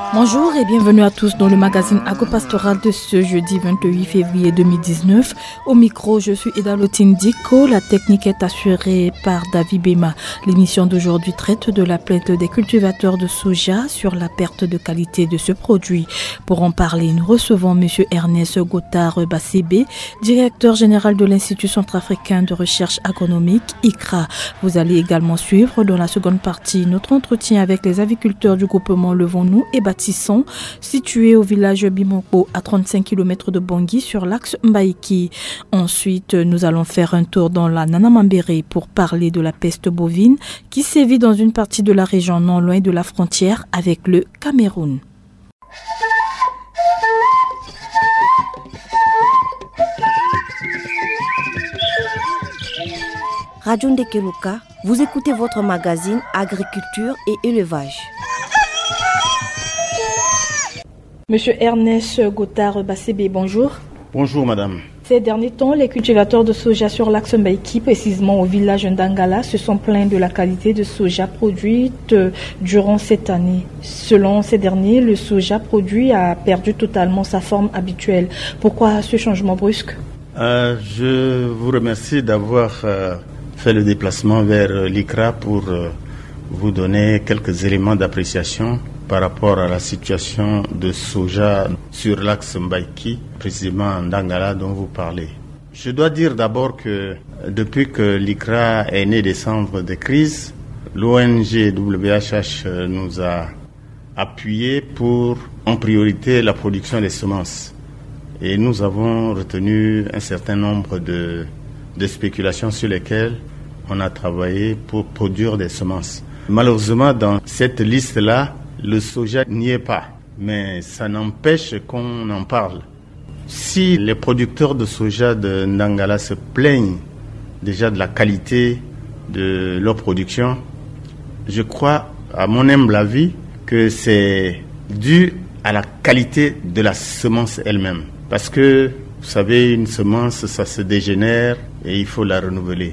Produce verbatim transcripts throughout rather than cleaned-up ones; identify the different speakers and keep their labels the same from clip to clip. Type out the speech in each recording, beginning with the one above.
Speaker 1: Bonjour et bienvenue à tous dans le magazine Agropastoral de ce jeudi vingt-huit février deux mille dix-neuf. Au micro, je suis Edalotine Diko. La technique est assurée par David Bema. L'émission d'aujourd'hui traite de la plainte des cultivateurs de soja sur la perte de qualité de ce produit. Pour en parler, nous recevons M. Ernest Gothard-Bassébé, directeur général de l'Institut centrafricain de recherche agronomique, I C R A. Vous allez également suivre dans la seconde partie notre entretien avec les aviculteurs du groupement Levons-nous et Bâtissons, situé au village Bimoko à trente-cinq kilomètres de Bangui sur l'axe Mbaïki. Ensuite, nous allons faire un tour dans la Nanamambéré pour parler de la peste bovine qui sévit dans une partie de la région non loin de la frontière avec le Cameroun.
Speaker 2: Radio Ndekeluka, vous écoutez votre magazine Agriculture et Élevage.
Speaker 1: Monsieur Ernest Gothard-Bassébé, bonjour.
Speaker 3: Bonjour madame.
Speaker 1: Ces derniers temps, les cultivateurs de soja sur l'axe Mbaïki, précisément au village d'Angala, se sont plaints de la qualité de soja produite durant cette année. Selon ces derniers, le soja produit a perdu totalement sa forme habituelle. Pourquoi ce changement brusque ?
Speaker 3: euh, Je vous remercie d'avoir euh, fait le déplacement vers euh, l'I C R A pour euh, vous donner quelques éléments d'appréciation par rapport à la situation de soja sur l'axe Mbaïki, précisément en Dangala dont vous parlez. Je dois dire d'abord que depuis que l'I C R A est né des cendres de crise, l'O N G W H H nous a appuyé pour, en priorité, la production des semences. Et nous avons retenu un certain nombre de, de spéculations sur lesquelles on a travaillé pour produire des semences. Malheureusement, dans cette liste-là, le soja n'y est pas, mais ça n'empêche qu'on en parle. Si les producteurs de soja de Ndangala se plaignent déjà de la qualité de leur production, je crois, à mon humble avis, que c'est dû à la qualité de la semence elle-même. Parce que, vous savez, une semence, ça se dégénère et il faut la renouveler.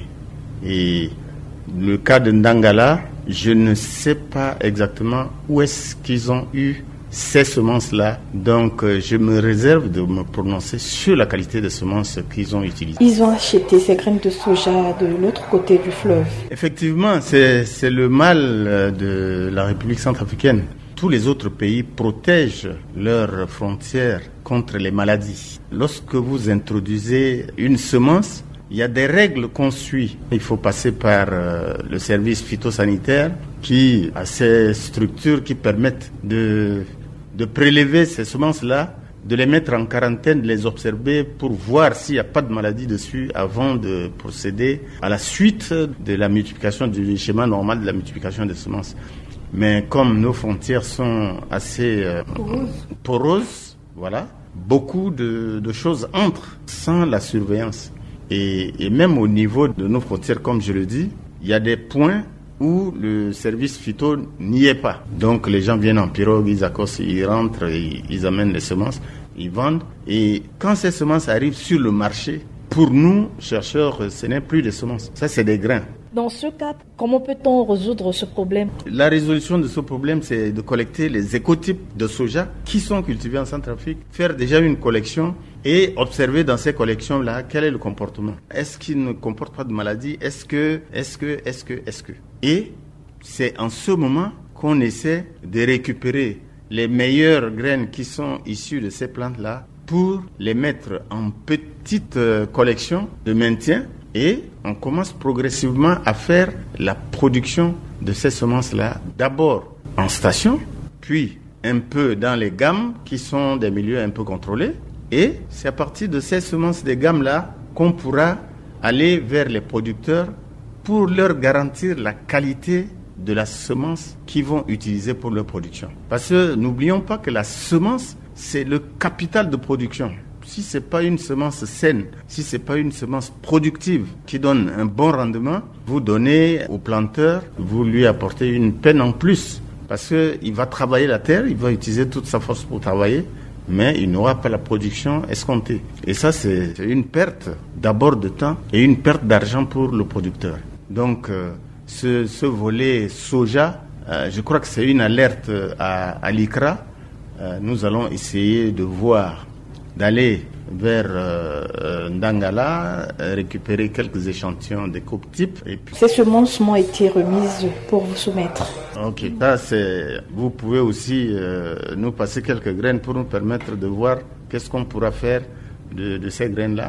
Speaker 3: Et le cas de Ndangala, je ne sais pas exactement où est-ce qu'ils ont eu ces semences-là. Donc, euh, je me réserve de me prononcer sur la qualité des semences qu'ils ont utilisées.
Speaker 1: Ils ont acheté ces graines de soja de l'autre côté du fleuve.
Speaker 3: Effectivement, c'est, c'est le mal de la République centrafricaine. Tous les autres pays protègent leurs frontières contre les maladies. Lorsque vous introduisez une semence, il y a des règles qu'on suit. Il faut passer par euh, le service phytosanitaire qui a ces structures qui permettent de, de prélever ces semences-là, de les mettre en quarantaine, de les observer pour voir s'il n'y a pas de maladie dessus avant de procéder à la suite de la multiplication, du schéma normal de la multiplication des semences. Mais comme nos frontières sont assez euh, poreuses, poreuses, voilà, beaucoup de, de choses entrent sans la surveillance. Et, et même au niveau de nos frontières, comme je le dis, il y a des points où le service phyto n'y est pas. Donc les gens viennent en pirogue, ils accostent, ils rentrent, ils, ils amènent les semences, ils vendent. Et quand ces semences arrivent sur le marché, pour nous, chercheurs, ce n'est plus des semences. Ça, c'est des grains.
Speaker 1: Dans ce cas, comment peut-on résoudre ce problème ?
Speaker 3: La résolution de ce problème, c'est de collecter les écotypes de soja qui sont cultivés en Centrafrique, faire déjà une collection et observer dans ces collections-là quel est le comportement. Est-ce qu'ils ne comportent pas de maladie ? Est-ce que, est-ce que, est-ce que, est-ce que Et c'est en ce moment qu'on essaie de récupérer les meilleures graines qui sont issues de ces plantes-là pour les mettre en petite euh, collection de maintien. Et on commence progressivement à faire la production de ces semences-là, d'abord en station, puis un peu dans les gammes, qui sont des milieux un peu contrôlés. Et c'est à partir de ces semences des gammes-là qu'on pourra aller vers les producteurs pour leur garantir la qualité de la semence qu'ils vont utiliser pour leur production. Parce que n'oublions pas que la semence, c'est le capital de production. Si ce n'est pas une semence saine, si ce n'est pas une semence productive qui donne un bon rendement, vous donnez au planteur, vous lui apportez une peine en plus. Parce qu'il va travailler la terre, il va utiliser toute sa force pour travailler, mais il n'aura pas la production escomptée. Et ça, c'est une perte d'abord de temps et une perte d'argent pour le producteur. Donc, euh, ce, ce volet soja, euh, je crois que c'est une alerte à, à l'I C R A euh, nous allons essayer de voir, d'aller vers euh, Ndangala, euh, récupérer quelques échantillons de coupes types. Et puis...
Speaker 1: Ces semences m'ont été remises pour vous soumettre.
Speaker 3: Ok, ça c'est. Vous pouvez aussi euh, nous passer quelques graines pour nous permettre de voir qu'est-ce qu'on pourra faire de, de ces graines-là.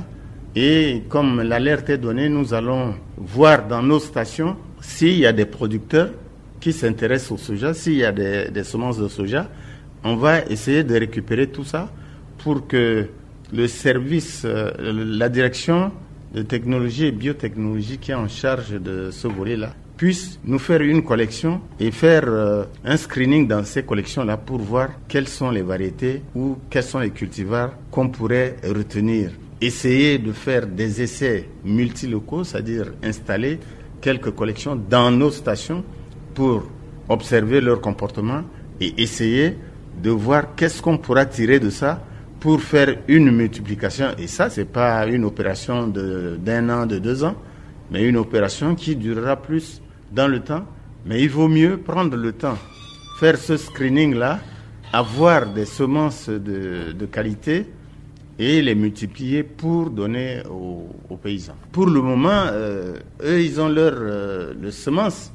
Speaker 3: Et comme l'alerte est donnée, nous allons voir dans nos stations s'il y a des producteurs qui s'intéressent au soja, s'il y a des, des semences de soja. On va essayer de récupérer tout ça pour que le service, euh, la direction de technologie et biotechnologie qui est en charge de ce volet-là, puisse nous faire une collection et faire euh, un screening dans ces collections-là pour voir quelles sont les variétés ou quels sont les cultivars qu'on pourrait retenir. Essayer de faire des essais multilocaux, c'est-à-dire installer quelques collections dans nos stations pour observer leur comportement et essayer de voir qu'est-ce qu'on pourra tirer de ça pour faire une multiplication. Et ça, c'est pas une opération de, d'un an, de deux ans, mais une opération qui durera plus dans le temps. Mais il vaut mieux prendre le temps, faire ce screening-là, avoir des semences de, de qualité et les multiplier pour donner aux, aux paysans. Pour le moment, euh, eux, ils ont leurs euh, le semences.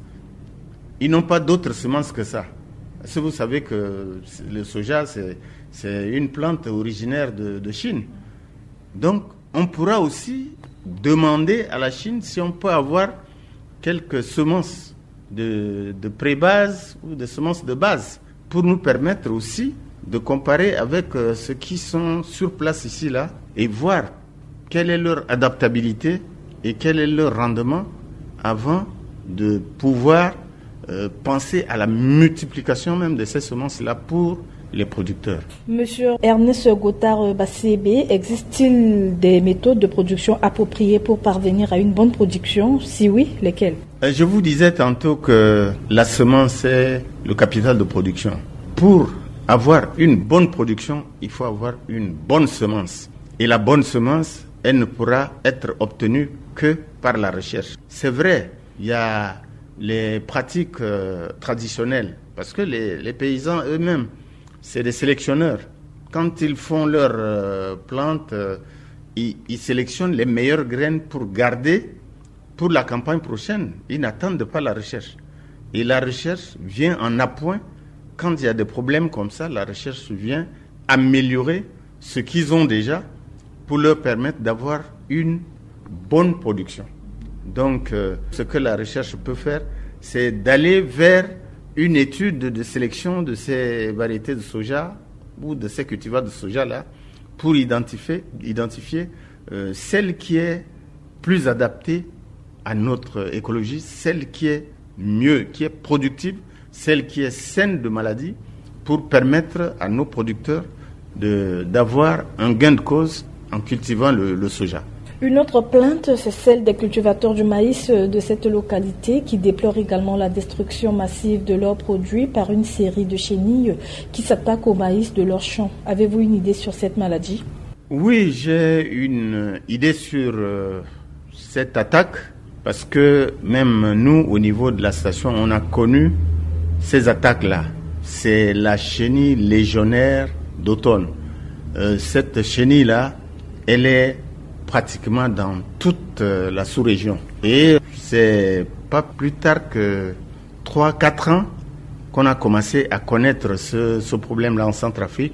Speaker 3: Ils n'ont pas d'autres semences que ça. Parce que vous savez que le soja, c'est, c'est une plante originaire de, de Chine. Donc, on pourra aussi demander à la Chine si on peut avoir quelques semences de, de pré-base ou des semences de base pour nous permettre aussi de comparer avec euh, ceux qui sont sur place ici, là, et voir quelle est leur adaptabilité et quel est leur rendement avant de pouvoir euh, penser à la multiplication même de ces semences-là pour les producteurs.
Speaker 1: Monsieur Ernest Gothard-Bassébé, existe-t-il des méthodes de production appropriées pour parvenir à une bonne production? Si oui, lesquelles?
Speaker 3: Je vous disais tantôt que la semence est le capital de production. Pour avoir une bonne production, il faut avoir une bonne semence. Et la bonne semence, elle ne pourra être obtenue que par la recherche. C'est vrai, il y a les pratiques euh, traditionnelles, parce que les, les paysans eux-mêmes, c'est des sélectionneurs. Quand ils font leurs euh, plantes, euh, ils, ils sélectionnent les meilleures graines pour garder pour la campagne prochaine. Ils n'attendent pas la recherche. Et la recherche vient en appoint. Quand il y a des problèmes comme ça, la recherche vient améliorer ce qu'ils ont déjà pour leur permettre d'avoir une bonne production. Donc, euh, ce que la recherche peut faire, c'est d'aller vers une étude de sélection de ces variétés de soja ou de ces cultivars de soja-là pour identifier, identifier euh, celle qui est plus adaptée à notre écologie, celle qui est mieux, qui est productive, celle qui est saine de maladie, pour permettre à nos producteurs de, d'avoir un gain de cause en cultivant le, le soja.
Speaker 1: Une autre plainte, c'est celle des cultivateurs du maïs de cette localité qui déplorent également la destruction massive de leurs produits par une série de chenilles qui s'attaquent au maïs de leurs champs. Avez-vous une idée sur cette maladie?
Speaker 3: Oui, j'ai une idée sur euh, cette attaque parce que même nous, au niveau de la station, on a connu ces attaques-là. C'est la chenille légionnaire d'automne. Euh, cette chenille-là, elle est pratiquement dans toute euh, la sous-région. Et c'est pas plus tard que trois quatre ans qu'on a commencé à connaître ce, ce problème-là en Centrafrique.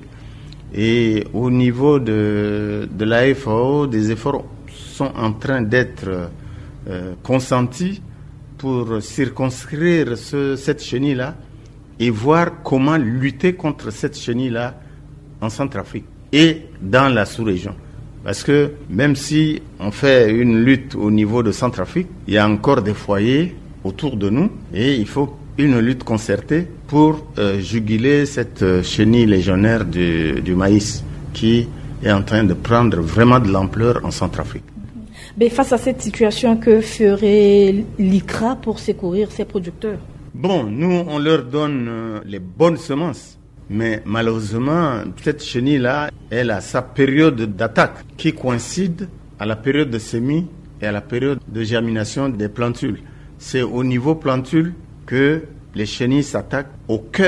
Speaker 3: Et au niveau de, de la F A O, des efforts sont en train d'être euh, consentis pour circonscrire ce, cette chenille-là et voir comment lutter contre cette chenille-là en Centrafrique et dans la sous-région. Parce que même si on fait une lutte au niveau de Centrafrique, il y a encore des foyers autour de nous et il faut une lutte concertée pour euh, juguler cette chenille légionnaire du, du maïs qui est en train de prendre vraiment de l'ampleur en Centrafrique.
Speaker 1: Mais face à cette situation, que ferait l'I C R A pour secourir ses producteurs?
Speaker 3: Bon, nous, on leur donne euh, les bonnes semences. Mais malheureusement, cette chenille-là, elle a sa période d'attaque qui coïncide à la période de semis et à la période de germination des plantules. C'est au niveau plantule que les chenilles s'attaquent au cœur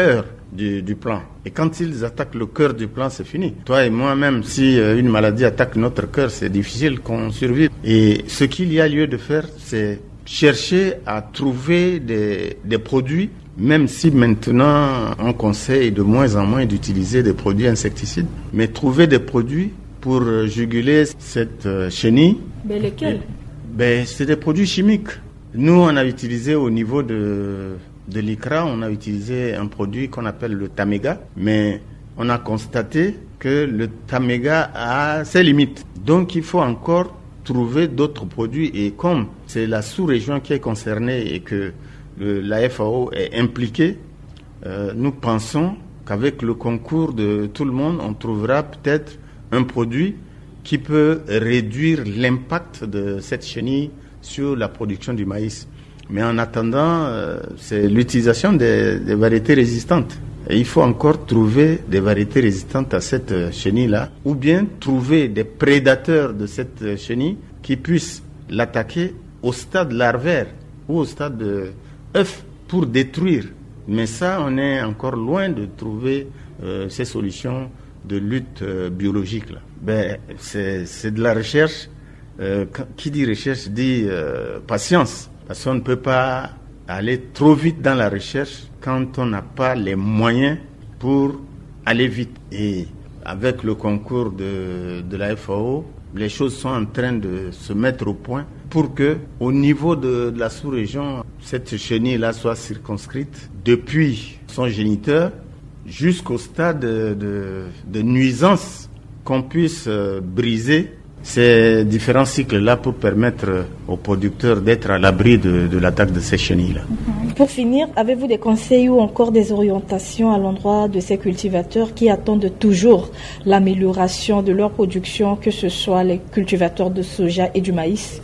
Speaker 3: du, du plant. Et quand ils attaquent le cœur du plant, c'est fini. Toi et moi, même si euh, une maladie attaque notre cœur, c'est difficile qu'on survive. Et ce qu'il y a lieu de faire, c'est chercher à trouver des, des produits, même si maintenant on conseille de moins en moins d'utiliser des produits insecticides, mais trouver des produits pour juguler cette euh, chenille.
Speaker 1: Mais lesquels?
Speaker 3: Ben, c'est des produits chimiques. Nous, on a utilisé au niveau de, de l'I C R A, on a utilisé un produit qu'on appelle le Tamega, mais on a constaté que le Tamega a ses limites. Donc, il faut encore trouver d'autres produits. Et comme c'est la sous-région qui est concernée et que le, la F A O est impliquée, euh, nous pensons qu'avec le concours de tout le monde, on trouvera peut-être un produit qui peut réduire l'impact de cette chenille sur la production du maïs. Mais en attendant, euh, c'est l'utilisation des, des variétés résistantes. Et il faut encore trouver des variétés résistantes à cette euh, chenille-là, ou bien trouver des prédateurs de cette euh, chenille qui puissent l'attaquer au stade larvaire ou au stade de œuf pour détruire. Mais ça, on est encore loin de trouver euh, ces solutions de lutte euh, biologique là. Ben, c'est, c'est de la recherche. Euh, qui dit recherche dit euh, patience. Parce qu'on ne peut pas aller trop vite dans la recherche quand on n'a pas les moyens pour aller vite. Et avec le concours de, de la F A O, les choses sont en train de se mettre au point pour que, au niveau de, de la sous-région, cette chenille-là soit circonscrite depuis son géniteur jusqu'au stade de, de, de nuisance qu'on puisse euh, briser ces différents cycles-là pour permettre aux producteurs d'être à l'abri de, de l'attaque de ces chenilles-là.
Speaker 1: Pour finir, avez-vous des conseils ou encore des orientations à l'endroit de ces cultivateurs qui attendent toujours l'amélioration de leur production, que ce soit les cultivateurs de soja et du maïs?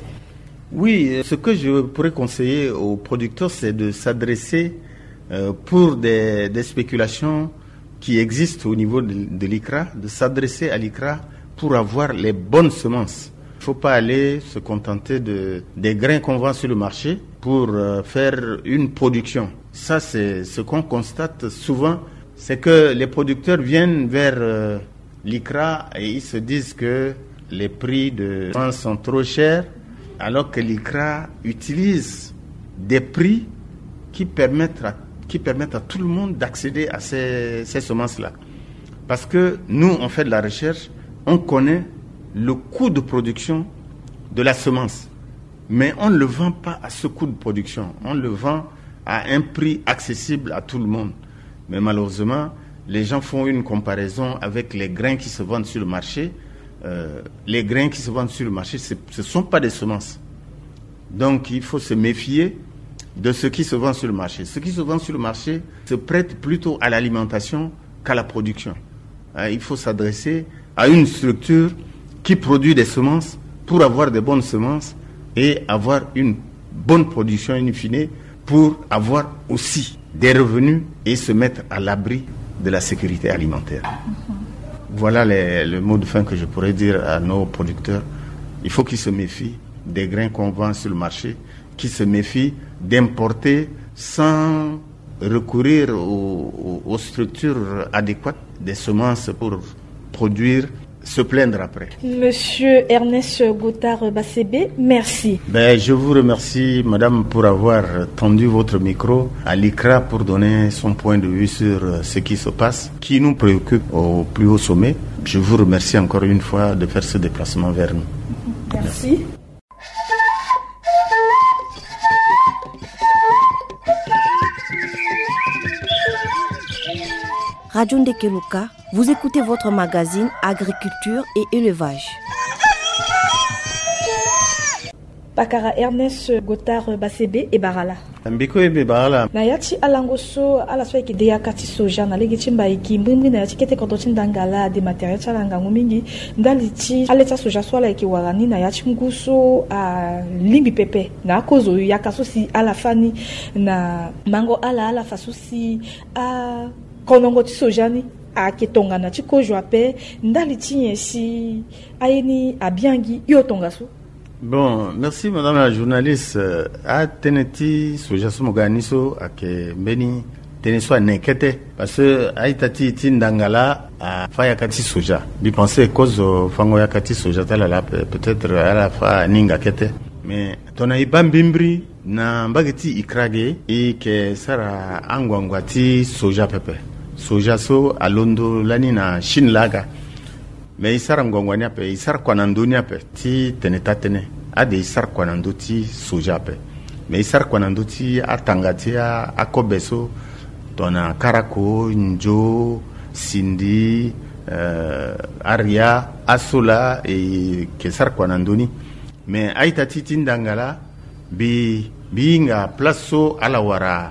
Speaker 3: Oui, ce que je pourrais conseiller aux producteurs, c'est de s'adresser euh, pour des, des spéculations qui existent au niveau de, de l'I C R A, de s'adresser à l'I C R A pour avoir les bonnes semences. Il ne faut pas aller se contenter de, des grains qu'on vend sur le marché pour euh, faire une production. Ça, c'est ce qu'on constate souvent, c'est que les producteurs viennent vers euh, l'I C R A et ils se disent que les prix de semences sont trop chers, alors que l'I C R A utilise des prix qui permettent à, qui permettent à tout le monde d'accéder à ces, ces semences-là. Parce que nous, on fait de la recherche, on connaît le coût de production de la semence, mais on ne le vend pas à ce coût de production. On le vend à un prix accessible à tout le monde. Mais malheureusement, les gens font une comparaison avec les grains qui se vendent sur le marché. Euh, les grains qui se vendent sur le marché, ce ne sont pas des semences. Donc, il faut se méfier de ce qui se vend sur le marché. Ce qui se vend sur le marché se prête plutôt à l'alimentation qu'à la production. Euh, il faut s'adresser à une structure qui produit des semences pour avoir des bonnes semences et avoir une bonne production in fine pour avoir aussi des revenus et se mettre à l'abri de la sécurité alimentaire. Voilà les, le mot de fin que je pourrais dire à nos producteurs. Il faut qu'ils se méfient des grains qu'on vend sur le marché, qu'ils se méfient d'importer sans recourir aux, aux, aux structures adéquates des semences pour produire, se plaindre après.
Speaker 1: Monsieur Ernest Gothard-Bassébé, merci.
Speaker 3: Ben, je vous remercie, madame, pour avoir tendu votre micro à l'I C R A pour donner son point de vue sur ce qui se passe, qui nous préoccupe au plus haut sommet. Je vous remercie encore une fois de faire ce déplacement vers nous.
Speaker 1: Merci.
Speaker 2: Radio Ndekeluka, vous écoutez votre magazine Agriculture et Élevage.
Speaker 1: Bakara Ernest Gothard-Bassébé et Barala.
Speaker 3: Mbiko ebe Barala.
Speaker 1: Na yati alangoso ala so ekide ya kati soja na legi chimba iki mbimbi na yati kete koto chindangala de matériel chalanga ngumingi ndaliti aleta soja swala iki warani na yati nguso a limbi pepe na kozo ya kasosi ala fani na mango ala ala fasosi a konongo ti sojani a ketonga na chiko joape ndaliti yesi ayeni abiangi yo tongaso.
Speaker 3: Bon, merci madame la journaliste. A teneti soja sumoganiso ake mbeni tene soit nekete parce que aitati tindangala a faya kati soja bi penser cause fango ya kati soja tala la peut-être à la fa ninga kete mais tona ibambimbri na mbageti ikrage e ke sara angwangwati soja pepe soja so alondo lani na shinlaga mais isara ngwangwani ape isara kwanandoni ape ti teneta tene ade isara kwanandoti soja ape mais isara kwanandoti atangati akobeso tona karako njo sindi uh, aria asola e ke sara kwanandoni mais aita titi ndangala bi binga plaso ala wara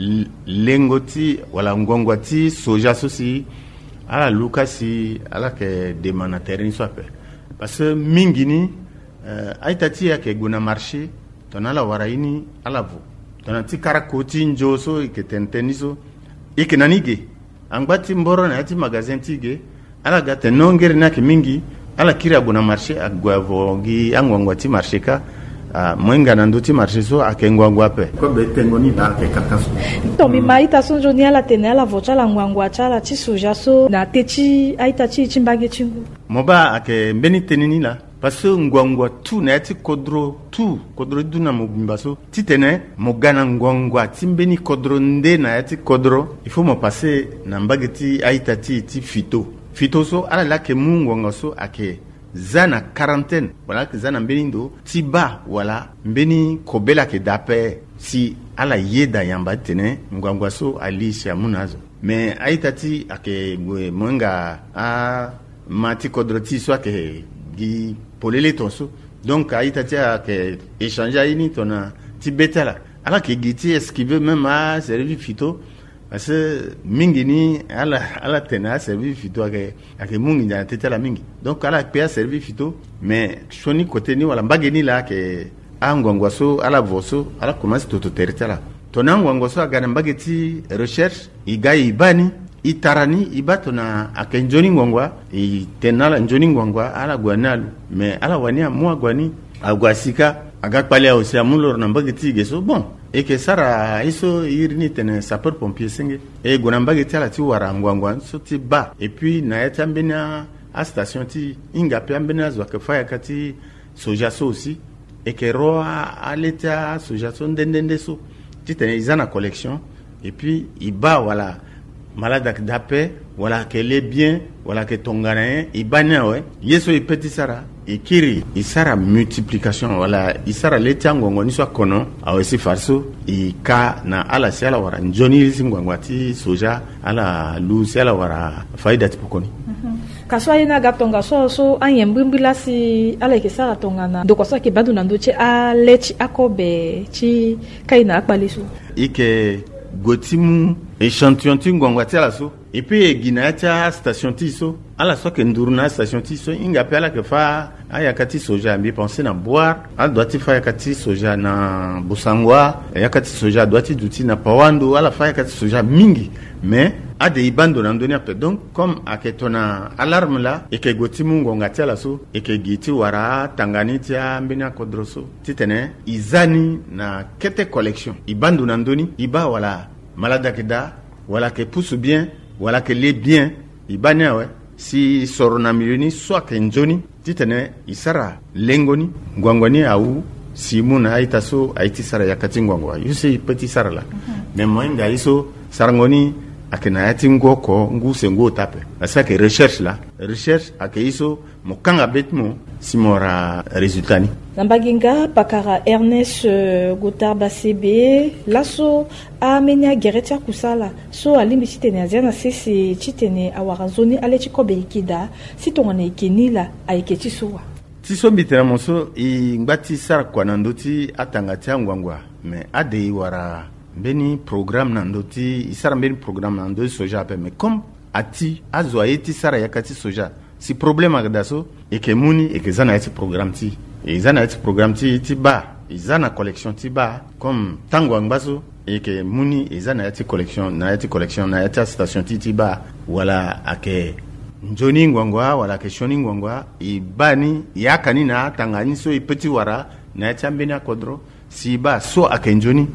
Speaker 3: lengoti wala ngongwati soja sosi ala lukasi ala ke demana terrain sope parce que mingini uh, aita ti ya ke guna marché ton ala wara ini ala vo ton ti karakoti njoso ke tenteniso ike nanige angbati mboro na ati magasin tige ala gate nongere na ke mingi ala kira guna marché agwavo gi angwangwati marché ka Uh, mwenga na ndoti marché so akengwangwa pe ko be tengoni na ke kakaso
Speaker 1: to mi maita so joni ala tene ala vocha la ngwangwa chala chi soja so na techi aita chi chimbage chingu
Speaker 3: moba ake mbeni tenini la parce que ngwangwa tu na ti kodro tu kodro duna mobimba so titene mogana ngwangwa timbeni kodro nde na ti kodro il faut mo passer na mbageti aita ti ti fito fito so ala la ke mungwanga so ake zana quarantaine wala ke zana mbenindo tiba wala mbeni kobela ke dape si ala yeda yamba tene ngwangwa so alisha munazo mais aitati ake mwenga a mati kodroti so ake gi polele tonso donc aitati ake échanger ini tona tibetala ala ke giti esquiver même a servi fito parce que mingi ni ala ala tena servi fito ake ake mungi na tete la mingi donc ala pe servi fito mais choni côté ni wala mbageni la ke angwangwaso ala voso ala commence toto tertala tona ngwangwaso aga mbageti recherche igai ibani itarani ibatona ake njoni ngwangwa itenala njoni ngwangwa ala gwanalu mais ala wania mwa gwani agwasika aga pale aussi amulor na mbageti geso bon et que sara iso irini tene sapeur pompier senge e gonambage tala ti wara ngwangwa so ti ba et puis na eta mbena a station ti inga pe mbena zo ke faya kati soja so aussi et que roa a leta soja so ndendende so ti tene izana collection et puis iba wala malade d'ape wala que les bien wala que tongana ibana ouais yeso e petit sara et kiri isara multiplication wala isara leta ngongo ni so kono awesi farso i ka na ala sala wara njoni singwangwati soja ala lu sala wara faida tipokoni
Speaker 1: kaswa ina gatonga so so anyembimbila si ala ke sara tongana doko so ke badu nando che a lechi akobe chi kaina akbalisu
Speaker 3: ike gotimu échantillon ti ngwangwati ala so et puis ginata station ti so ala so ke nduruna station ti so inga pe ala ke fa ayakati soja mbi penser na boire ala doit fa yakati soja na busangwa yakati soja doit duti na pawando ala fa yakati soja mingi mais a de ibando na ndoni ape donc comme aketona alarme là et que gotimu ngongati ala so et que giti wara tangani tia mbina kodroso titene izani na kete collection ibando na ndoni iba wala malada keda wala ke pousse bien wala ke les bien ibania ouais si sorona milioni soit ke njoni titene isara lengoni ngwangwani au simuna aitaso aiti sara yakati ngwangwa yusi petit sara la mais moi ngaliso sarangoni akena yati ngoko nguse ngo tape asa ke recherche la recherche akeiso mokanga betmo simora resultat ni
Speaker 1: Nambaginga pakara Ernest uh, Goutard Basebe laso amenya geretia kusala so alimbi chitene aziana sisi chitene awarazoni ale chikobe ikida sitongane ikinila aiketi sowa
Speaker 3: tiso mbitena monso i ngbati sara kwa nandoti atangati ngwangwa me ade wara beni programme nandoti isara beni programme nandoti soja pe me comme ati azo ayeti sara yakati soja si problème agdaso et que muni et que zana eti programme ti et zana eti programme ti ti ba izana collection ti ba comme tango ngbaso et que muni et zana eti collection na eti collection na eti station ti ti ba wala ake njoni ngwangwa wala ke shoni ngwangwa ibani yakani na tangani so ipeti wara na eti ambeni akodro si ba so ake njoni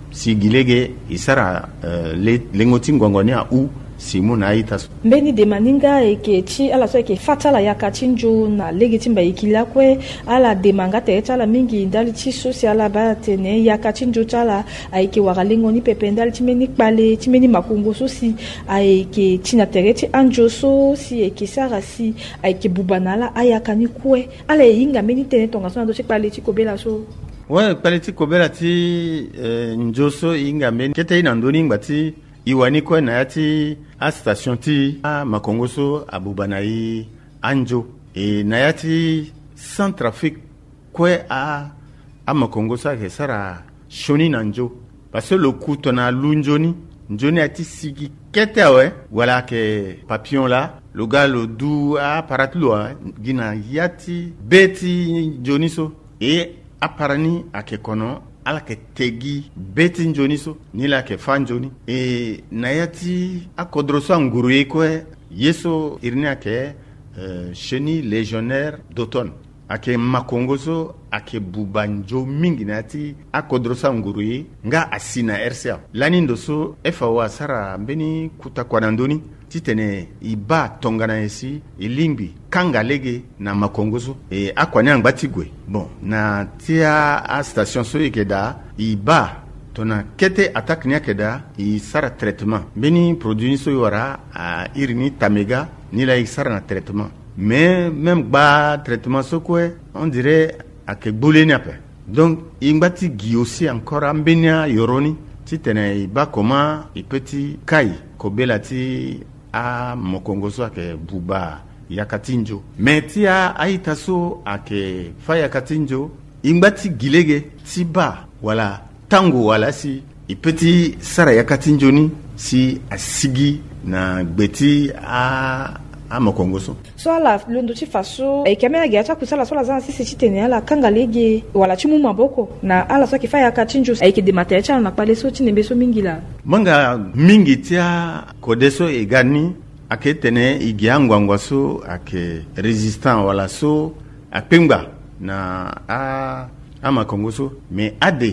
Speaker 3: si gilege isara uh, le lengoti ngwangwani a u simu na itaso
Speaker 1: mbeni de maninga eke chi ala so eke fatala ya kachinjo na legitimba ikila kwe ala de manga te chala mingi ndali chi social ba tene ya kachinjo chala aike wagalengo ni pepe ndali chimeni kpale chimeni makungo so si aike china tereti anjo so si eke sara si aike bubanala ayaka ni kwe ala yinga meni tene tonga so ndo chikpale chikobela so
Speaker 3: ouais kpale chikobela ti eh, njoso yinga meni kete ina ndoni ngati iwani kwe na yati a station ti a makongoso abubanayi anjo e na yati sans trafic kwe a a makongoso a sara shoni na njo parce que le coup tona lunjoni njoni ati sigi kete awe wala ke papillon là le gars le dou a paratlo gina yati beti joniso e aparani ake kono ala ke tegi beti njoni so ni la ke fanjoni e nayati akodroso nguru kwe yeso irni ake uh, cheni légionnaire d'automne ake makongoso ake bubanjo mingi nati akodroso nguru nga asina R C A lani ndoso F A O sara mbeni kutakwanandoni titene iba tongana esi ilingbi kanga lege na makongoso e akwani angbatigwe bon na tia a station so ikeda iba tona kete attaque ni akeda i sara traitement beni produit so yora a irini tamega ni la sara na traitement mais même ba traitement so kwe on dirait ake bouleni ape donc ingbati gi aussi encore ambenia yoroni titene iba comment i petit kai kobelati a mokongoso ake buba yakatinjo metia aitaso ake faya katinjo ingbati gilege tiba wala tango wala si ipeti sara yakatinjo ni si asigi na gbeti a a mokongoso
Speaker 1: so ala londo chi faso e kamera ga cha kusala so la zan si si tene ala kanga lege wala chimu maboko na ala so kifaya katinjo e ke de matecha na pale so chinembe so mingila
Speaker 3: manga mingi tia kodeso e gani ake tene igiangwangwa so ake resistant wala so apengba na a a makongoso mais ade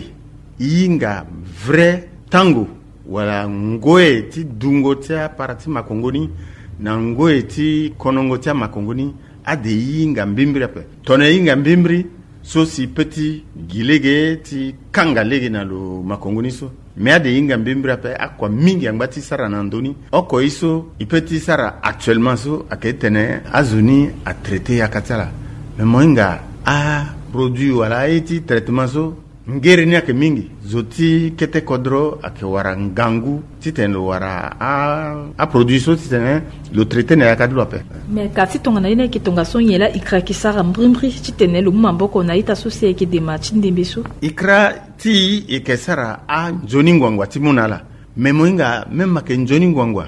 Speaker 3: yinga vrai tango wala ngoe ti dungo tia parati makongoni na ngoe ti konongo tia makongoni ade yinga mbimbri ape tone yinga mbimbri so si petit gilege ti kanga lege na lo makongoni so mais ade yinga mbimbri ape akwa mingi angbati sara na ndoni oko iso ipeti sara actuellement so aketene azuni a traiter yakatala mais moinga a produit wala iti traitement so ngere ni ake mingi zoti kete kodro ake wara ngangu titen lo wara a a produit so titen lo traiter na yakadlo ape
Speaker 1: mais kasi tonga na ina ki tonga son yela ikra ki sara mbrimbri titen lo mamboko na ita so se ke de match ndembe so
Speaker 3: ikra ti ikesara a njoni ngwangwa timunala mais moinga même make njoni ngwangwa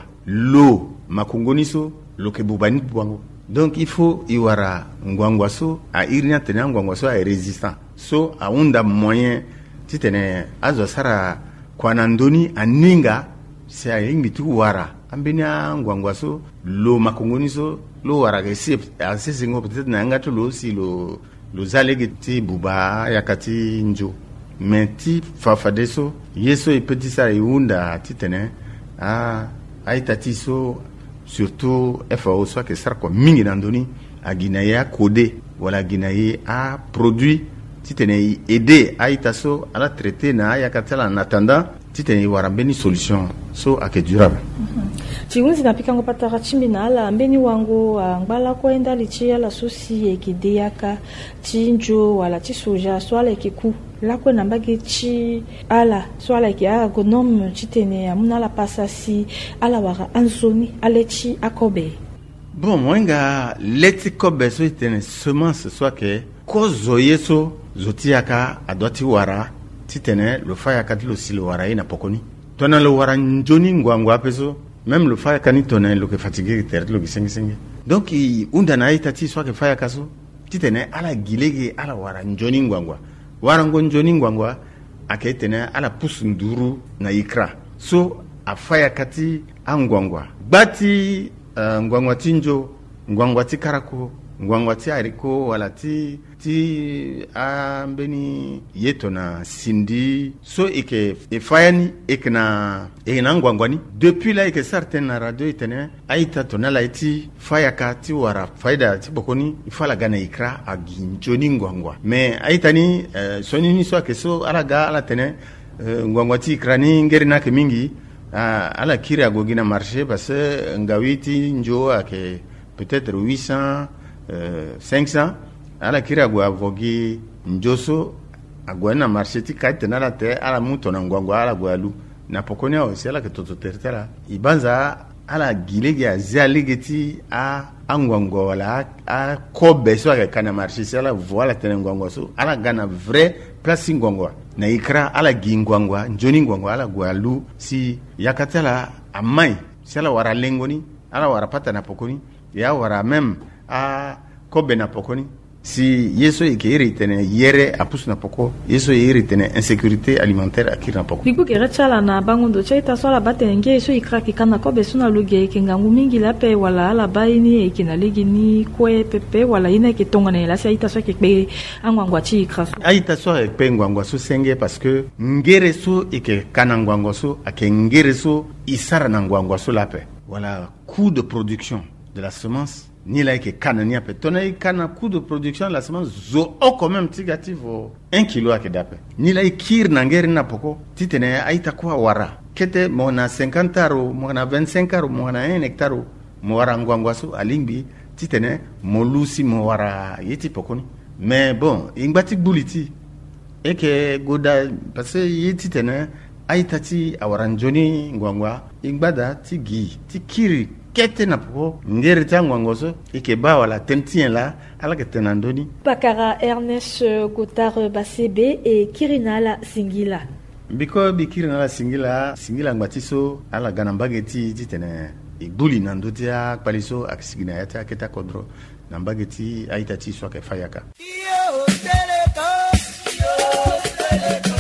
Speaker 3: lo makongoni so lo ke bubani bwango donc il faut iwara ngwangwa so a irina tena ngwangwa so a résistant so a unda moyen titene azo sara kwanandoni aninga se a ingi tu wara ambenia ngwangwa so lo makongoni so lo wara ke si a sesingo peut-être na ngatu lo si lo lo zalege ti buba yakati njo mais ti fafade so yeso e petit sara iunda titene a aitati so surtout F A O soit que ça quoi mingi nandoni a Guinée codé wala Guinée a produit titene aider a itaso à la traiter na ya katala en attendant titene warambeni solution so ake durable
Speaker 1: chiunzi napika ngo patara chimbina ala mbeni wangu ngbala kwenda lichia la sosi ekideyaka chinjo wala chisoja swala ekiku lakwe nambage chi ala swala eki agronome chitene amuna la pasasi ala wara anzoni alechi akobe
Speaker 3: bon mwenga leti kobe so itene semence soit que kozo yeso zotiaka adoti wara titene lo faya katilo silo wara ina pokoni tona lo wara njoni ngwangwa peso même le faya kanitone lo ke fatigué ter lo gisengi donc i unda na itati soit que faya kaso titene ala gilege ala wara njoni ngwangwa warango njoni ngwangwa aketene ala pusu nduru na ikra so afaya kati angwangwa bati uh, ngwangwa tinjo ngwangwa tikarako ngwangwa ti haricot wala ti ti ambeni yetona sindi so ike efayani ekna ekna ngwangwani depuis là ike certaine na radio itene aita tonala iti fayaka ti wara faida ti bokoni ifala gana ikra aginjoni ngwangwa mais aitani uh, sonini so keso alaga ala tene uh, ngwangwa ti ikrani ngerina ke mingi uh, ala kiri agogina marché parce que ngawiti njo ake peut-être huit cents euh, cinq cents ala kiri agwa avogi njoso agwa na marché ti kaite na la te ala muto na ngwangwa ala gwalu na pokoni o si ala ke toto tertera ibanza ala gilege azia legeti a angwangwa wala a kobe so ake kana marché si ala voila tene ngwangwa so ala gana vrai place ngwangwa na ikra ala gingwangwa njoni ngwangwa ala gwalu si yakatela amai si ala wara lengoni ala wara pata na pokoni ya wara même a kobe na pokoni si yeso ikiri tene yere apus na poko yeso yiri tene insécurité alimentaire akiri na poko
Speaker 1: biku kera chala na bangondo chaita swala batenge yeso ikraki kana kobe suna luge kengangu mingi la pe wala ala baini ekina legini kwe pepe wala ina ke tonga na la saita so ke pe angwangwa chi ikraso
Speaker 3: aita so e pe ngwangwa so senge parce que ngere so ike kana ngwangwa so ake ngere so isara na ngwangwa so la pe wala coût de production de la semence ni la ke kana ni ape tona kana coût de production de la semence zo o quand même tigativo un kilo ake dape ni la kir na ngeri na poko titene aita kwa wara kete mona cinquante aro mona vingt-cinq aro mona un hectare mo wara ngwangwa so alingbi titene molusi mo wara yiti pokoni mais bon ingbati buliti eke goda parce que yiti tene aita ti awaranjoni ngwangwa ingbada ti gi ti kiri kete na po ngere tangwa ngoso ikeba wala tentien la ala ke tenandoni
Speaker 1: Pakara Ernest Gotard Basebe et Kirinala Singila
Speaker 3: biko bi Kirinala Singila Singila ngatiso ala ganambageti titene ibuli nandotia paliso aksigina yata keta kodro nambageti aitati soke fayaka yo teleko yo teleko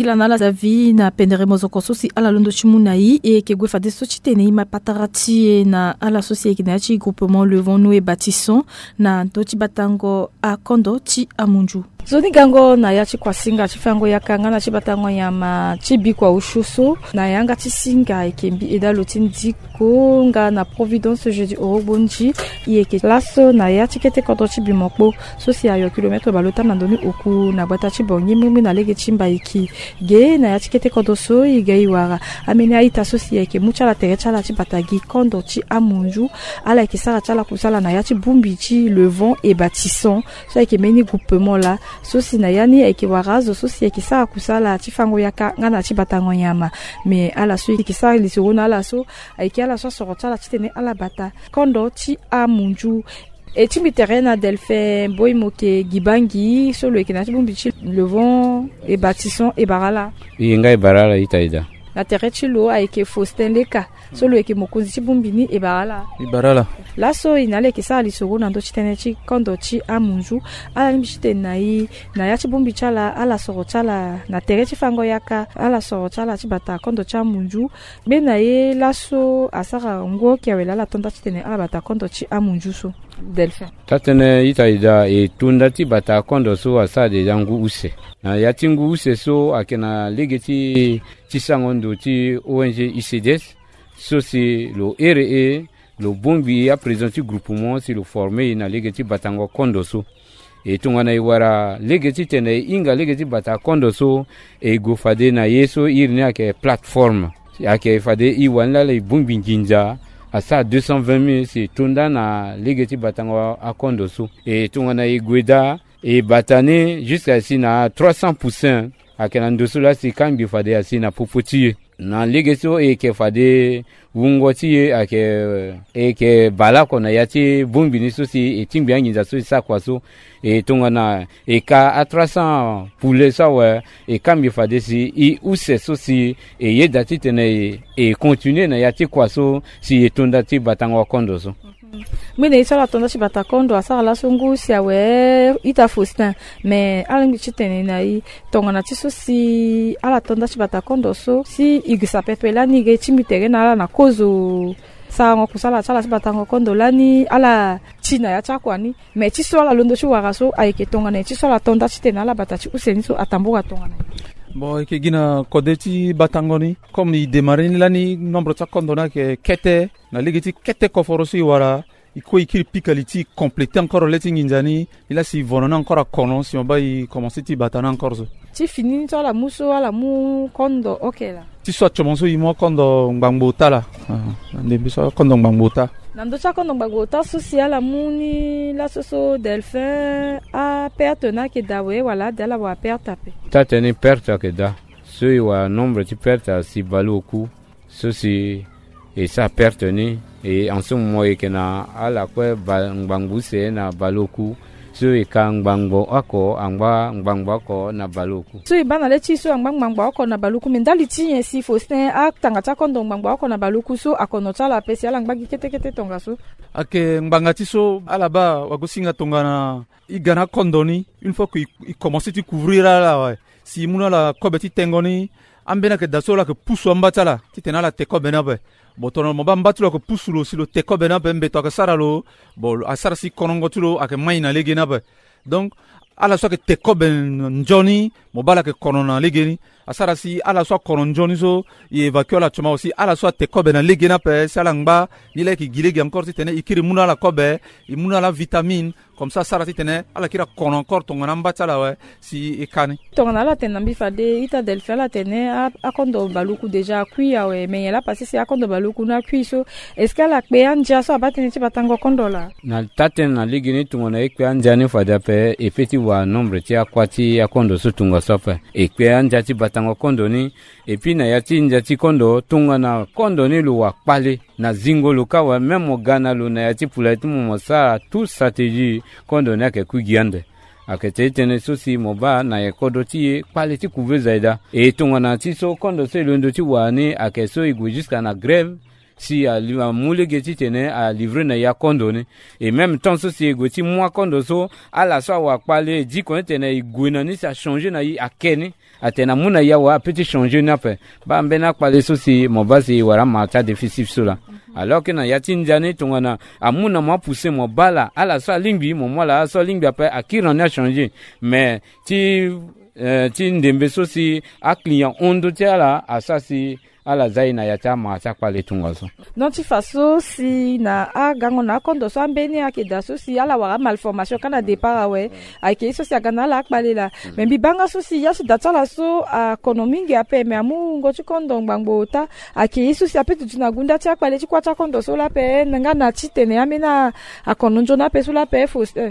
Speaker 1: ila na la zavi na pendere mozoko sosi ala londo chimunai e ke gwe fade sochi tene ma patarati na ala sosi e kinachi groupement Levons Nous et Bâtissons na doti batango a kondo ti amunju. Zoni gango na ya chi kwa singa chi fango ya kanga na chi batango ya ma chi bi kwa ushuso na yanga chi singa ikembi eda lotin diko nga na Providence jeudi orobonji yeke laso na ya chi kete koto chi bimokbo sosi ayo kilometre balota na ndoni oku na bata chi bongi mimi na lege chimba iki ge na ya chi kete koto so igei wara amene aita sosi yeke mucha la tere chala chi batagi kondo chi amunju ala yeke sara chala kusala na ya chi bumbi chi Levons et Bâtissons so yeke meni groupement la sosi na yani eke warazo sosi eke saa kusala chifango yaka ngana chibatango nyama me ala so eke saa lisirona ala so eke ala so sorotala chitene ala bata kondo chi amunju et chimbi terrain Delphin boymoke gibangi solo eke na chibumbi chi Levons et Bâtissons et barala
Speaker 4: inga e barala itaida
Speaker 1: la terre chilo eke Faustin Leka solo eke mokozi chibumbini e barala
Speaker 5: e barala
Speaker 1: laso inale ke sali soro na ndo chitene chi kondo chi amunju ala mishite nai na ya chibumbi chala ala soro chala na tere chi fango yaka ala soro chala chi bata kondo cha amunju be na ye laso asara ngo ke wela la tonda chitene ala bata kondo chi amunju so Delphin
Speaker 4: tatene itaida e tunda ti bata kondo so asa de yangu use na ya tingu use so akena legeti ti sangondo ti O N G I C D S so si lo R E le bombi a présenté groupement si le formé na legeti batango kondoso e tungana iwara legeti tene inga legeti bata kondoso e go fade na yeso irne ake plateforme ake fade iwanla le bombi njinja à ça deux cent vingt mille c'est tunda na legeti batango a kondoso e tungana igweda e batane jusqu'à si na trois cents pour cent akena ndoso la si kambi fade asi na popoti na legeso e ke fade wungoti ake e ke balako na yati bumbini sosi e timbi anginza so sa kwaso e tongana e ka a trois cents pour les ça ouais e kambi fade si i use sosi e yedati tene e continuer na yati kwaso si e tondati batango kondoso
Speaker 1: mwene isala tonda chi batakondo asara la songu si awe ita Faustin mais ala ngi chitene na i tongana ti so si ala tonda chi batakondo so si igisa pepe la ni ge chimitere na ala na kozo sa ngo kusala chala chi batango kondo lani ala china ya chakwani mais ti so ala londo chi waraso ayeke tongana ti so ala tonda chitene ala batachi useni so atambuga tongana
Speaker 5: bon ke gina kodeti batangoni comme i démarrer lani nombre ta kondona ke kete na ligeti kete ko forosi wara iko ikiri pikaliti compléter encore leti nginjani ila si vonona encore a kono si on va y commencer ti batana encore so
Speaker 1: ti fini to la muso ala mu kondo okela
Speaker 5: ti so chomonso imo kondo ngbangbo la ndembi so kondo ngbangbo ta
Speaker 1: nando cha kondo ngbangbo ta social ala muni la soso Delphin a perte na ke dawe wala dala wa perte pe
Speaker 4: ta teni perte ke da so i wa nombre ti perte si baloku so si et ça perte ni et en ce moment e kena ala kwe ngbangu se na baloku so e ka ngbango ako angba ngbango ako na baloku
Speaker 1: so e bana le ti so ngbango ako na baloku me ndali ti yen si Faustin a tanga cha kondo ngbango ako na baloku so akono cha la pesi ala ngbagi kete kete tonga so
Speaker 5: ake ngbanga ti so ala ba wagosinga tonga na igana kondoni une fois que il commence à couvrir là ouais si muna la kobeti tengoni ambena ke dasola ke pusu ambatala ti tenala te ko benabe botono mo bambatulo ko pusulo silo te ko benabe mbeto ka saralo bo asara si konongo tulo ake maina legena be donc ala so ke te ko ben njoni mo bala ke konona legeni asara si ala so konon njoni so i évacue la choma aussi ala so te ko ben legena pe sala ngba ni le ki gilegi encore ti tene ikiri muna la kobe i muna la vitamine comme ça sarati tene ala kira kono encore tongana mbatala we si ikani
Speaker 1: tongana la tena mbifade ita Delphin la tene a, a kondo baluku déjà kui ya we mais la passé si a kondo baluku na kui so est-ce qu'elle a pe anja so abatene ti batango kondo la
Speaker 4: na taten na ligini tungona e pe anja ne fada pe e peti wa nombre ti akwati ya kondo so tunga so pe e pe anja ti batango kondo ni et puis na yati nja ti kondo tungana kondo ni lu wa pale na zingo luka wa même Ghana lu na yati pulati mo sa tout stratégie kondo na ke kugiande akete tene sosi moba na yekodo ti pale ti kuve zaida e tongana ti so kondo se londo ti wani akeso igu jusqu'à na grève si a mule geti tene a livrer na ya kondo ne et même temps so si goti moi kondo so ala so wa parler dit qu'on tene igwena ni ça changer na yi akene atena muna ya wa petit changer na pe ba mbena parler so si mo basi wara mata déficit so là alors que na yatin jane tongana amuna mo pousser mo bala ala so lingbi mo mola so lingbi après akira na changer mais ti euh, ti ndembe so si a client ondo tiala asasi ala zaina ya chama cha pale tungoso
Speaker 1: non ti faso si na a gango na kondo so ambeni akeda so si ala wa malformation kana départ we ake so si agana la pale la mais bi banga so si ya so datala so a konomingi ape me amu ngoti kondo ngbango ta ake so si ape tu na gunda cha pale ti kwacha kondo so la pe nga na ti tene amena a kononjo na pe so la pe fausse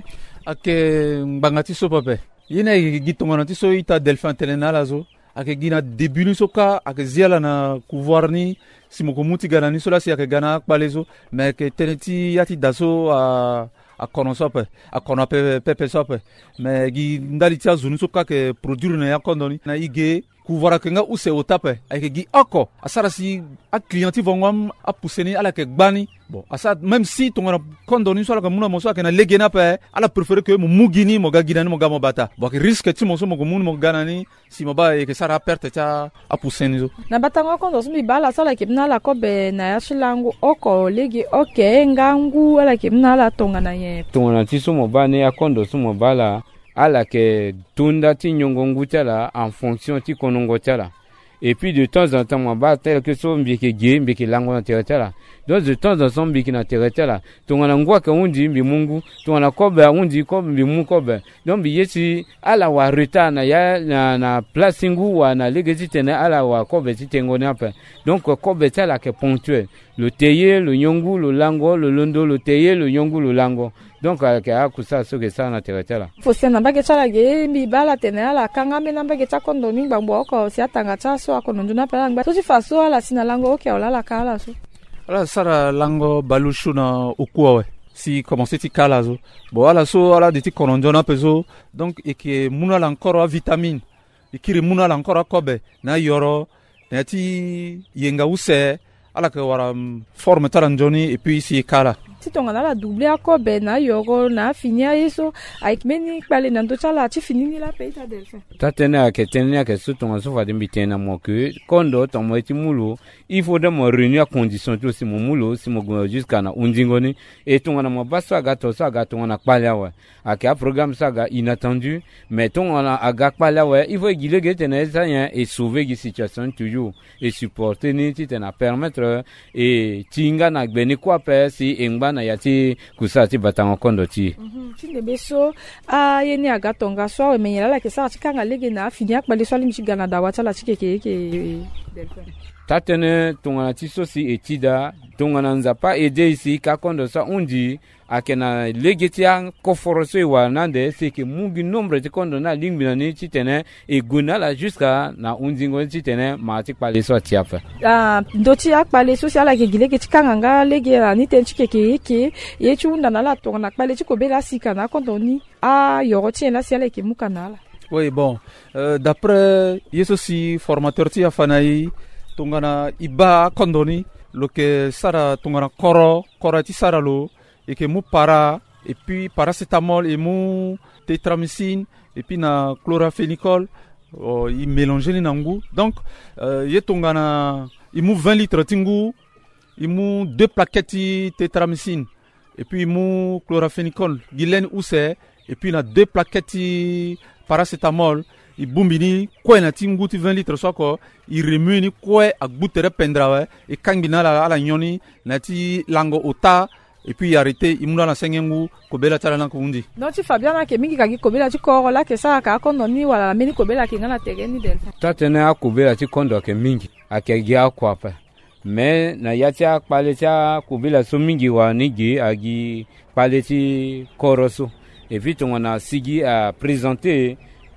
Speaker 5: ake ngbango ti so pape yina gitonga ti so ita delphin telena la zo ake gina début ni soka ake ziala na pouvoir ni simoko muti gana ni sola si ake gana akpalezo mais ke teneti yati daso a a konosope a konope pepe sope mais gi ndali tia zunu soka ke produire na yakondoni na ige pouvoir ke nga use otape ake gi oko asara si a clienti vongom a pousseni ala ke gbani bon asa même si tongona kondoni sola ke muna moso ake na legena pe ala préférer que mo mugini mo gagidani mo gamo bata bon ke risque ti moso mo munu mo ganani si mo ba e ke sara perte cha a pousseni zo
Speaker 1: na batanga kondo so mi bala sola ke na la kobe na ya shilangu oko legi oke ngangu ala ke na la tonga na ye
Speaker 4: tongona ti so mo bane ya kondo so mo bala ala ke tunda ti nyongongu tala en fonction ti konongo tala et puis de temps en temps moi ba tel que so mbiki ge mbiki lango na tala donc de temps en temps mbiki na tala tongana ngwa ka undi mbi mungu tongana kobe undi kobe mbi mu kobe donc bi yesi ala wa reta na ya na, na placingu wa na legezi tene ala wa kobe ti tengoni apa donc kobe tala ke ponctuel le teye le nyongu le lango le londo le teye le nyongu le lango donc ke akusa so ke sana tela
Speaker 1: fosia na bage chala ge mi bala tene ala kanga me na bage cha kondo ni gbangbo ko si atanga cha so akono nduna pala ngba to si faso ala sina lango oke ola la kala so
Speaker 5: ala sara lango balushu na okuawe si commencer ti kala zo bo ala so ala de ti kono ndona pezo donc e ke muna la encore a vitamine e kiri muna la encore a kobe na yoro na ti yenga use ala ke wara forme taranjoni et puis si kala
Speaker 1: ti tongana la doublé a kobe na yoro na finia yeso avec meni pale na ndo chala ti finini la pe ta delphin
Speaker 4: ta tena ke tena ke so tonga so fadi mbitena mo que kondo to mo ti mulo il faut de mo réunir à condition to si mo mulo si mo jusqu'à na undingoni et tongana mo baso aga to so aga tongana pala wa ake a programme saga inattendu mais tongana aga pala wa il faut gilege tena ça et sauver gi situation toujours et supporter ni ti tena permettre et tinga na beni kwa pe si engba na yati kusati batanga kondo ti
Speaker 1: mhm tinde beso a yeni agatonga so we menyela la ke sa tikanga lege na fini akbale so limchi gana da wata la tikeke ke delphin
Speaker 4: tatene tongana ti so si etida tongana nzapa aider ici ka kondo sa undi akena legetia koforoso wa nande c'est que mungi nombre de kondo na lingbi na ni titene e guna la jusqu'à na undingo titene ma ti pale so tiafa
Speaker 1: ah ndoti akpale so ala ke gilege tikanga nga lege ni tenchike ke ke ye chunda na la tongana akpale tiko bela sika na kondo ni a yoro ti na si ala ke mukanala
Speaker 5: oui bon euh, d'après yeso si formateur ti afanayi tongana iba kondoni lo ke sara tongana koro koro ti sara lo et que mou para et puis paracétamol et mou tétramycine et puis na chloramphénicol oh, il mélange les nangu donc euh, y tongana il mou vingt litres tingu il mou deux plaquettes tétramycine et puis il mou chloramphénicol gilen ousse et puis na deux plaquettes paracétamol i bumbini kwe na tingu ti vingt litres soko i remue ni kwe agbutere pendrawe e kangina la ala nyoni na ti lango ota et puis arrêter imuna na sengengu kobela tala na kundi
Speaker 1: non ti fabiana ke mingi kagi kobela ti koro la ke sa ka kondo ni wala meni kobela ke ngana tereni delphin
Speaker 4: tatene a kobela ti kondo ke mingi ake gi akwa pa mais na yati akpale ti kobela so mingi wa ni gi agi pale ti koroso et puis tongana sigi a présenter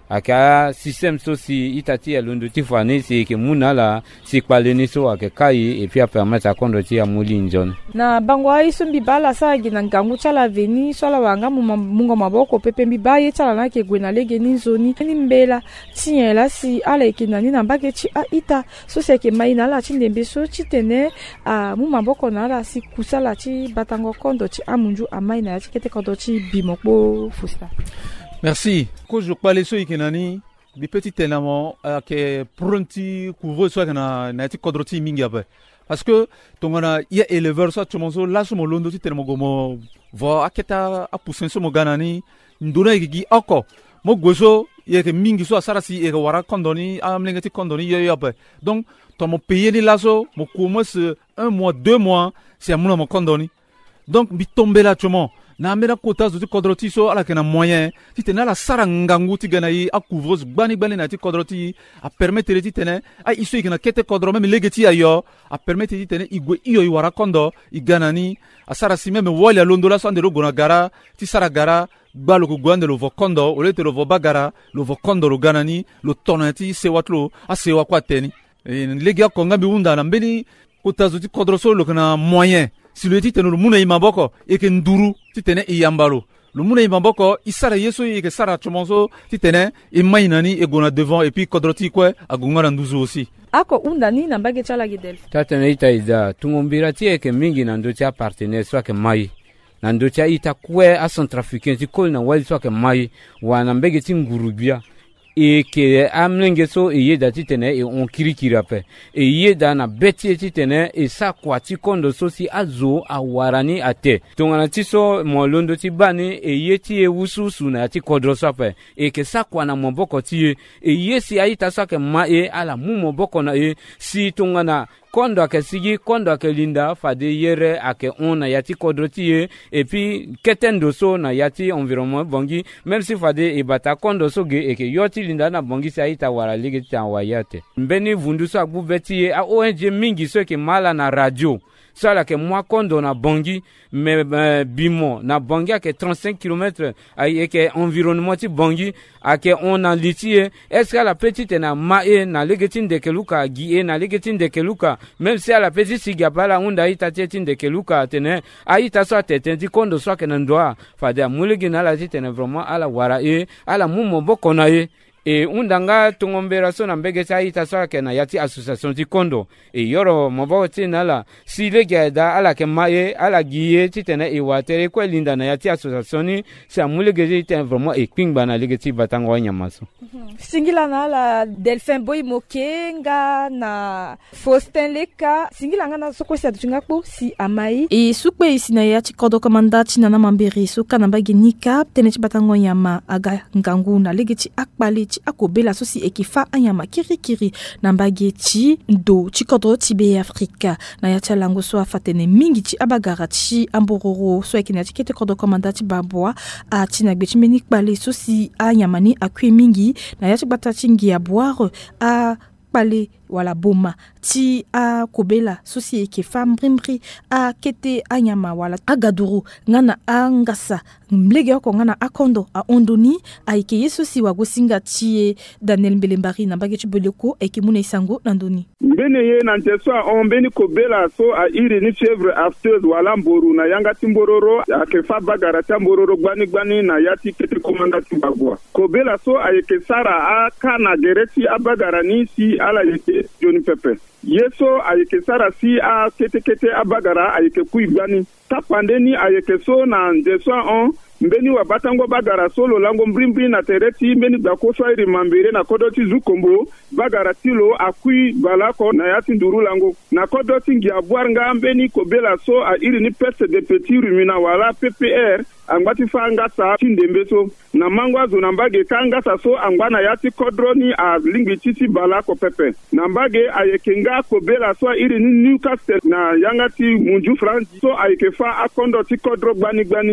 Speaker 4: aka système so si itati ya londo ti fani si ke muna la si kpaleni so ake kai et puis a permettre à kondo ti amuli njon
Speaker 1: na bango ai sumbi bala sa gina ngangu chala veni so la wanga mungo maboko pepe mbi baye chala na ke gwena lege ni zoni ni mbela tiye la si ala ke nani na mbage chi a ita so se ke mai na la chi ndembe so chi tene a mu maboko na la si kusala chi batango kondo chi amunju amai na chi kete kondo chi bimoko fusta.
Speaker 5: Merci. Quand je parle sur ikenani, des petits éléments que pronti couvre soit na na ti kodroti mingi parce que tongana ya éleveur soit tumonzo la so molondo ti tellement gomo va aketa a poussin so moganani ndona igi oko mo gozo ye ke mingi so asara si e wara kondoni amlenga ti kondoni yo yo donc to mo payer ni laso mo commence un mois deux mois c'est amuna mo kondoni donc bi tomber là tumo na mera kota zo ti kodroti so ala kena moyen ti tena la sara ngangu ti gana yi a couvreuse gbani gbani na ti kodroti a permettre ti tena a iso ikena kete kodro même legeti ayo a permettre ti tena igwe iyo i wara kondo i gana ni a sara si même wali a londo la so ande lo gona gara ti sara gara gba lo ko gwande lo vo kondo o le te lo vo bagara lo vo kondo lo gana ni lo tonati se watlo a se wa kwa teni e legi a konga bi unda na mbeni kota zo ti kodro so lo kena moyen si le titre no muna imaboko e ke nduru titene iyambalo le muna imaboko isara yeso e ke sara chomonzo titene e mainani e gona devant et puis kodroti kwe agunga nduzu aussi
Speaker 1: ako undani na mbage chala gidel
Speaker 4: tatene ita ida tungombira tie ke mingi na ndo tia partenaire soit ke mai na ndo tia ita kwe a centrafricain ti kol na wali soit ke mai wana mbege ti ngurubia e ke amlenge so e yeda ti tene e on kirikiri ape e yeda na beti ti tene e sa kwa ti kondo so si azo a warani ate tongana ti so mo londo ti bani e ye ti e wususu na ti kodro so ape e ke sa kwa na mo boko ti e e ye si aita so ke ma e ala mu mo boko na e si tongana kondo ake sigi kondo ake linda fade yere ake on na yati kodroti e et puis ketendo so na yati environnement bongi même si fade e bata kondo so ge e ke yoti linda na bongi sa ita wara ligi ta wayate mbeni vundu so agbu beti e a O N G mingi so ke mala na radio sala ke moi kondo na bongi me uh, bimo na bongi ake trente-cinq kilomètres ay ke environnement ti bongi ake on na litie est-ce que la petite na mae na legetin de keluka gi na legetin de keluka même si la petite sigabala unda ita tetin de keluka tene aita so tete ti kondo so ke na ndoa fada muligi na la tene vraiment ala wara e ala mumo bokona e e undanga tungombera so na mbege sa ita so ke na yati association ti kondo e yoro mobo ti na la si le geda ala ke mae ala giye ti tene e watere ko linda na yati association ni sa mulege ti vraiment e pingba na lege ti batango nyamaso
Speaker 1: singila na la Delphin Boy Mokenga na Faustin Leka singila ngana soko sia tunga po si amai e sukwe isina yati kodo komanda ti na mamberi so kana bagi nika tene ti batango nyama aga ngangu na lege ti akpali ti akobela so si ekifa anyama kirikiri na mbage ti ndo ti kodro ti be Afrika na yati lango so afatene mingi ti abagara ti ambororo so ekina ti kete kodo komanda ti babwa a ti na gbe ti meni kpali so si anyama ni akwe mingi na yati bata ti ngi a boire a pale wala boma ti a kobela sosi eke fambrimri a kete anyama wala agaduru ngana angasa mlege ko ngana akondo a ondoni a eke yeso si wagosinga ti Daniel Mbelembari na bageti boleko eke muna isango nandoni
Speaker 6: mbene ye na nteso on mbeni kobela so a iri ni fièvre afteuse wala mboru na yanga timbororo a ke fa bagara tambororo gbani gbani na yati kete komanda timbagwa kobela so a eke sara a kana gereti abagara ni si ala yeke Johnny Pepe. Yeso ayeke sara si a kete kete abagara ayeke kui gbani. Tapandeni ayeke so na ndeso on mbeni wa batango bagara solo lango mbrimbi na tereti mbeni bako soiri mambere na kodoti zukombo bagara tilo akui balako na yati nduru lango na kodoti ngiabwarnga mbeni kobela so a iri ni peste de petit rumina wala P P R angwati fanga sa tindembeso na mangwa zo mbage kanga sa so angwana yati kodroni a lingbi titi balako pepe na mbage ayekenga kobela so a iri ni Newcastle na yangati munju France so ayeke fa akondo ti kodro gbani gbani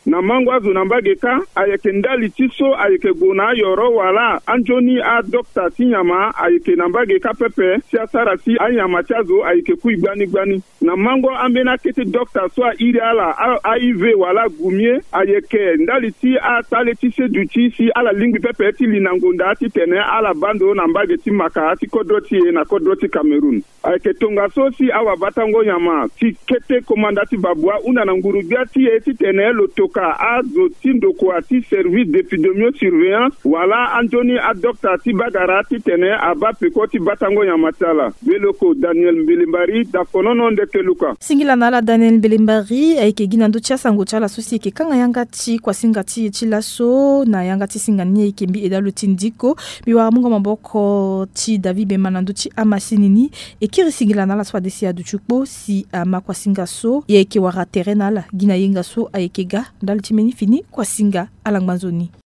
Speaker 6: na mangwa zunambageka ayeke ndali tiso ayeke gona yoro wala anjoni a dokta tinyama ayeke nambageka pepe si asara si anyama tiazo ayeke kui gbani gbani na mango ambena kete dokta so a iri ala A I V wala gumie ayeke ndali ti a tale ti se duti si ala lingui pepe ti linangonda ti tene ala bando nambage ti maka ti kodro ti e na kodro ti Cameroun ayeke tonga so si awa batango nyama ti kete komandati babua una na nguru bia ti e ti tene lo toka a zo ti ndoko a ti service d'épidémio-surveillance wala anjoni a dokta ti bagara ti tene aba peko ti batango nyama tala beloko Daniel Mbelimbari da konono ndeke luka
Speaker 1: singila nala Daniel Mbelimbari ayeke ginando tia sango tia la sosi ke kanga yanga ti kwa singa ti ti laso na yanga ti singa ni ke mbi Eda Lotindiko biwa munga maboko ti David Bema nando ti amasinini e kiri singila nala swa desi adu chukbo si ama kwa singa so ye ke wara terenala gina yenga so ayeke ga ndal ti meni fini kwa singa alangmanzoni.